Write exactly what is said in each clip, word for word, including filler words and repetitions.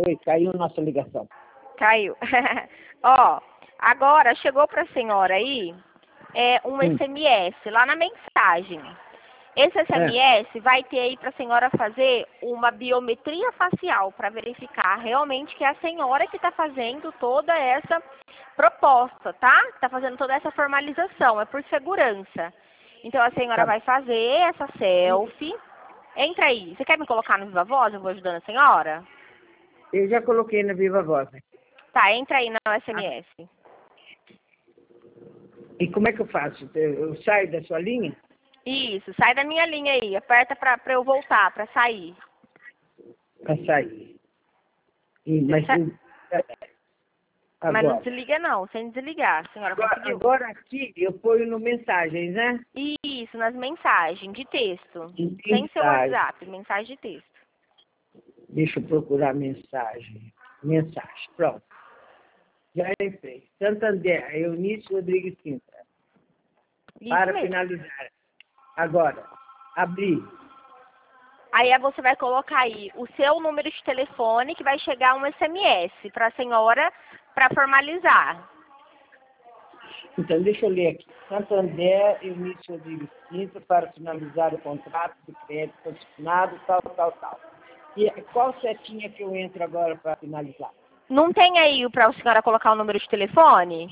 Foi, caiu nossa ligação. Caiu. Ó, agora chegou para a senhora aí é, um Hum. S M S lá na mensagem. Esse S M S é. vai ter aí para a senhora fazer uma biometria facial para verificar realmente que é a senhora que está fazendo toda essa proposta, tá? Está fazendo toda essa formalização, é por segurança. Então a senhora Tá. vai fazer essa selfie. Entra aí. Você quer me colocar no Viva Voz? Eu vou ajudando a senhora? Eu já coloquei na Viva Voz. Né? Tá, entra aí no S M S. E como é que eu faço? Eu saio da sua linha? Isso, sai da minha linha aí. Aperta pra, pra eu voltar, pra sair. Pra sair. E, mas, Sa- agora, Mas não desliga não, sem desligar. A senhora agora, conseguiu? agora aqui eu ponho no mensagens, né? Isso, nas mensagens de texto. De Sem seu mensagem. WhatsApp, mensagem de texto. Deixa eu procurar mensagem. Mensagem, pronto. Já entrei. Santander, Eunice Rodrigues Sintra. Isso Para mesmo. finalizar. Agora, abrir. Aí você vai colocar aí o seu número de telefone, que vai chegar um S M S para a senhora para formalizar. Então, deixa eu ler aqui. Santander, Eunice Rodrigues Sintra, para finalizar o contrato de crédito consignado, tal, tal, tal. E qual setinha que eu entro agora para finalizar? Não tem aí para a senhora colocar o número de telefone?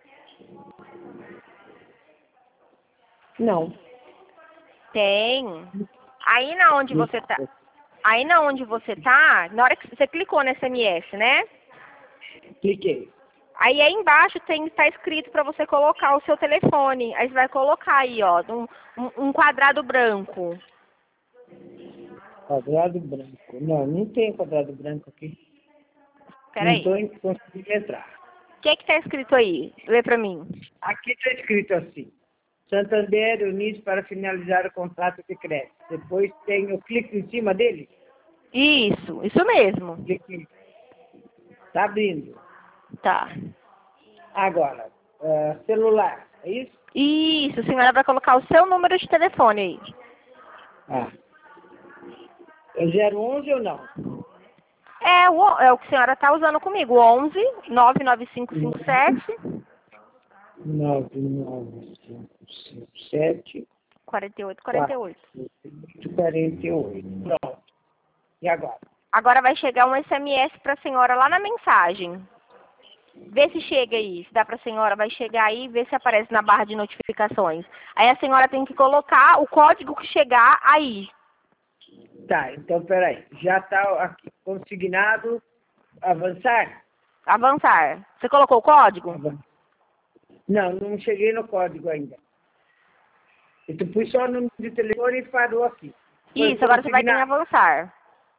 Não. Tem. Aí na onde você tá, aí na onde você tá, na hora que você clicou no S M S, né? Cliquei. Aí aí embaixo tem tá escrito para você colocar o seu telefone. Aí você vai colocar aí, ó, um, um, um quadrado branco. Quadrado branco. Não, não tem quadrado branco aqui. Peraí. Não estou conseguindo entrar. O que que tá escrito aí? Lê para mim. Aqui está escrito assim. Santander, Eunice, para finalizar o contrato de crédito. Depois tem, eu clico em cima dele. Isso, isso mesmo. Cliquei. Está abrindo. Tá. Agora, uh, celular, é isso? Isso, a senhora vai colocar o seu número de telefone aí. Ah. É zero onze ou não? É o, é o que a senhora tá usando comigo, onze nove nove cinco cinco sete nove nove cinco cinco sete quarenta e oito quarenta e oito. quarenta e oito. Pronto. E agora? Agora vai chegar um S M S para a senhora lá na mensagem. Vê se chega aí, se dá para a senhora, vai chegar aí e vê se aparece na barra de notificações. Aí a senhora tem que colocar o código que chegar aí. Tá, então peraí. Já está aqui consignado avançar? Avançar. Você colocou o código? Avançar. Não, não cheguei no código ainda. Eu pus só o número de telefone e parou aqui. Foi Isso, agora você vai ter que consignado. avançar.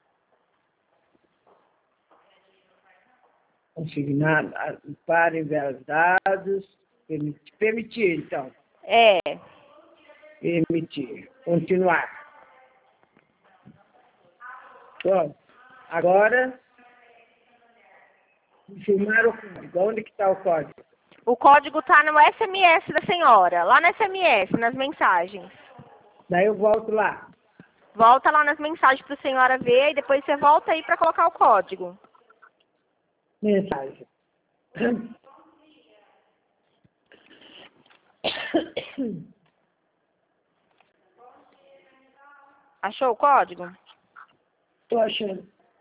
Consignado, para enviar os dados, permitir, permitir, então. É. Permitir, continuar. Pronto. Agora, confirmar o código. Onde que está o código? O código tá no S M S da senhora, lá no S M S, nas mensagens. Daí eu volto lá. Volta lá nas mensagens para a senhora ver e depois você volta aí para colocar o código. Mensagem. Achou o código? Estou achando.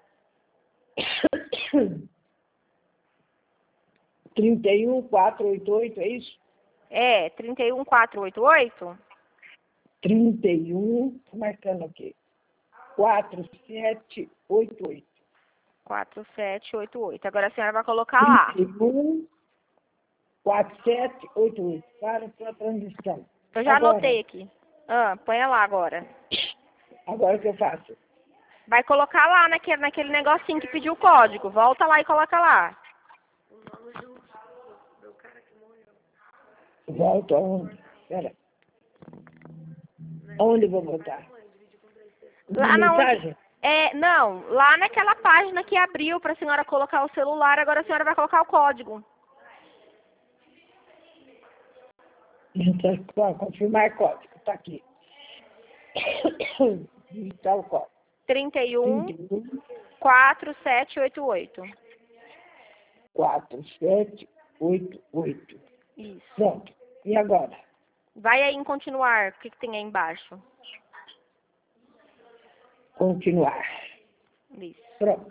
trinta e um, quatrocentos e oitenta e oito, é isso? É, trinta e um quatrocentos e oitenta e oito? trinta e um, tô marcando aqui. quatro sete oito oito. quatro sete oito oito. Agora a senhora vai colocar lá. trinta e um, quatro sete oito oito. Para para a transição. Eu já Agora. anotei aqui. Ah, põe lá agora. Agora o que eu faço? Vai colocar lá naquele, naquele negocinho que pediu o código. Volta lá e coloca lá. Volto aonde? Espera. Onde eu vou botar? Lá na mensagem? onde... É, não, lá naquela página que abriu para a senhora colocar o celular, agora a senhora vai colocar o código. Então, confirmar código. Está aqui. Digitar o código. trinta e um, trinta e um, quatro sete oito oito. quatro sete oito oito. Isso. Pronto. E agora? Vai aí em continuar. O que, que tem aí embaixo? Continuar. Isso. Pronto.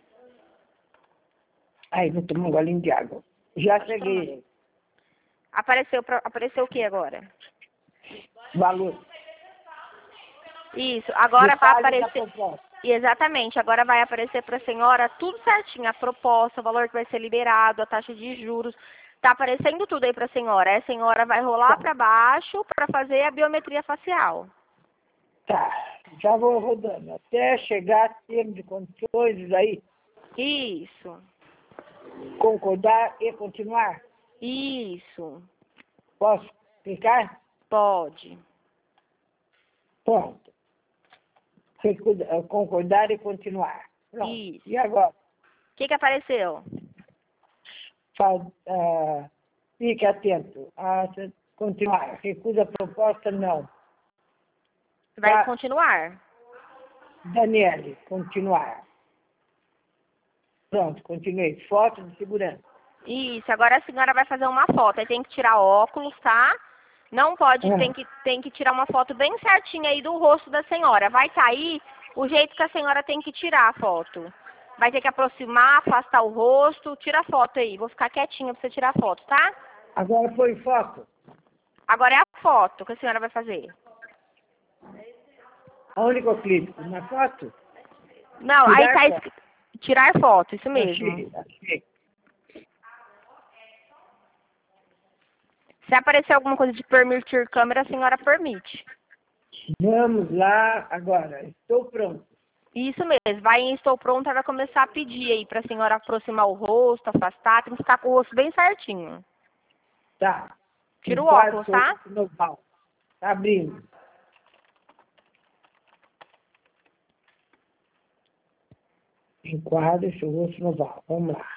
Aí, vou tomar um golinho de água. Já cheguei. Apareceu, pra, apareceu o que agora? Valor. Isso. Agora vai Detalhes da aparecer... proposta. Exatamente. Agora vai aparecer para a senhora tudo certinho. A proposta, o valor que vai ser liberado, a taxa de juros. Tá aparecendo tudo aí para a senhora. Aí a senhora vai rolar Tá. para baixo para fazer a biometria facial. Tá. Já vou rodando. Até chegar a termo de condições aí. Isso. Concordar e continuar. Isso. Posso clicar? Pode. Pronto. Recuda- Concordar e continuar. Pronto. Isso. E agora? O que, que apareceu? Faz, ah, fique atento. Ah, continuar. Recusa a proposta? Não. Vai Tá. continuar. Daniele, continuar. Pronto, continuei. Foto de segurança. Isso. Agora a senhora vai fazer uma foto. Aí tem que tirar óculos, tá? Não pode, Ah. tem que, tem que tirar uma foto bem certinha aí do rosto da senhora. Vai cair o jeito que a senhora tem que tirar a foto. Vai ter que aproximar, afastar o rosto. Tira a foto aí. Vou ficar quietinha pra você tirar a foto, tá? Agora foi foto. Agora é a foto que a senhora vai fazer. Aonde que eu clico? Na foto? Não, Tirar aí tá foto. escrito. Tirar foto, isso mesmo. Achei, achei. Se aparecer alguma coisa de permitir câmera, a senhora permite. Vamos lá agora. Estou pronto. Isso mesmo. Vai em estou pronta, vai começar a pedir aí pra senhora aproximar o rosto, afastar. Tem que ficar com o rosto bem certinho. Tá. Tira o Enquadro óculos, tá? seu no pau. Tá abrindo. Enquadro seu rosto no val. Vamos lá.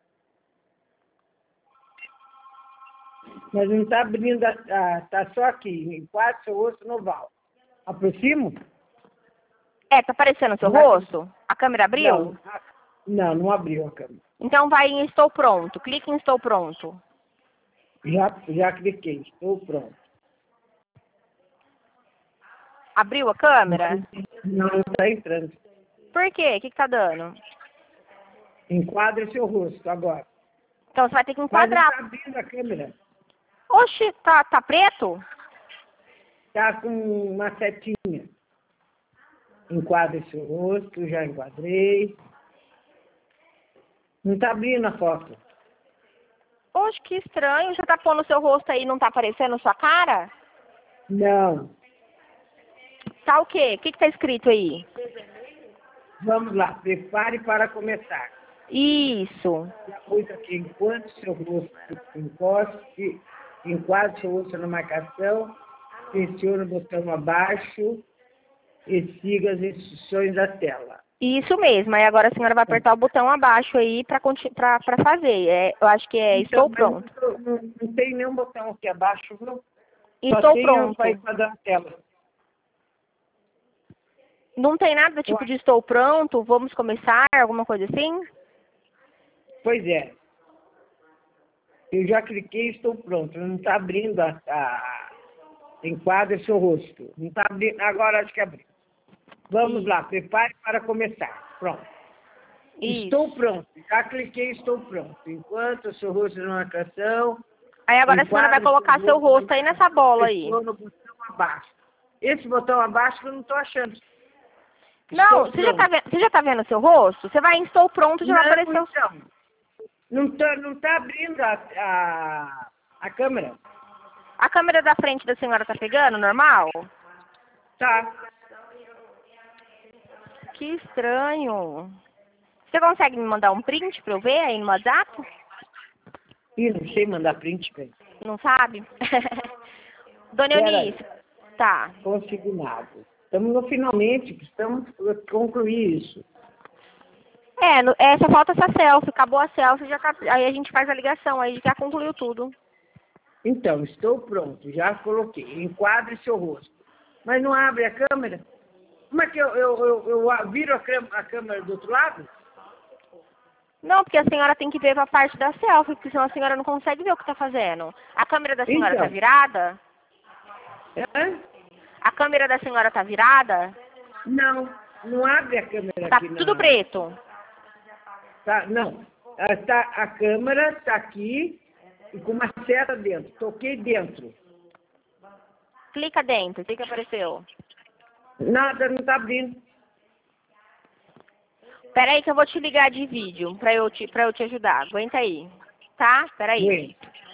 Mas não está abrindo, está só aqui. Enquadro seu rosto no val. Aproximo? É, tá aparecendo o seu Vai. rosto? A câmera abriu? Não, não, não abriu a câmera. Então vai em estou pronto. Clique em estou pronto. Já, já cliquei. Estou pronto. Abriu a câmera? Não, não está entrando. Por quê? O que que tá dando? Enquadre seu rosto agora. Então você vai ter que Mas não enquadrar. está abrindo a câmera. Oxi, tá, tá preto? Está com uma setinha. Enquadre seu rosto, já enquadrei. Não está abrindo a foto. Oxe, que estranho. Você tá pondo o seu rosto aí e não tá aparecendo sua cara? Não. Tá o quê? O que que tá escrito aí? Vamos lá, prepare para começar. Isso. Já pus aqui, enquanto seu rosto encoste, enquadre seu rosto na marcação, pressione o botão abaixo e siga as instruções da tela. Isso mesmo. Aí agora a senhora vai apertar o botão abaixo aí pra, conti- pra, pra fazer. É, eu acho que é estou Então, pronto. mas Não, não, não tem nenhum botão aqui abaixo, viu? Só Estou tem pronto. para enquadrar a tela. Não tem nada tipo de estou pronto, vamos começar, alguma coisa assim? Pois é. Eu já cliquei e estou pronto. Não está abrindo a, a... Enquadre seu rosto. Não está abrindo. Agora acho que abriu. Vamos Isso. lá, prepare para começar. Pronto. Isso. Estou pronto. Já cliquei e estou pronto. Enquanto o seu rosto na marcação. Aí agora a senhora vai colocar seu rosto aí nessa bola aí. No botão abaixo. Esse botão abaixo eu não estou achando. Não, Estou você já, pronto. tá vendo, você já tá vendo o seu rosto? Você vai em estou pronto, já vai Não, aparecer o... então. Não está não tá abrindo a, a, a câmera. A câmera da frente da senhora tá pegando, normal? Tá. Que estranho. Você consegue me mandar um print pra eu ver aí no WhatsApp? Ih, não sei mandar print, velho. Não sabe? Dona Pera Eunice, tá. Consignado. Estamos no finalmente, precisamos concluir isso. É, no- é, só falta essa selfie, acabou a selfie, já tá, aí a gente faz a ligação, aí já concluiu tudo. Então, estou pronto, já coloquei. Enquadre seu rosto. Mas não abre a câmera? Como é que eu, eu, eu, eu viro a, cam a câmera do outro lado? Não, porque a senhora tem que ver a parte da selfie, porque senão a senhora não consegue ver o que está fazendo. A câmera da senhora está Então. virada? Hã? A câmera da senhora está virada? Não, não abre a câmera Tá aqui. tudo na... preto. Tá, não. Ah, tá, a câmera está aqui e com uma seta dentro. Toquei dentro. Clica dentro, o que que apareceu? Nada, não está abrindo. Pera aí que eu vou te ligar de vídeo pra eu te, pra eu te ajudar. Aguenta aí. Tá? Pera aí. Oi.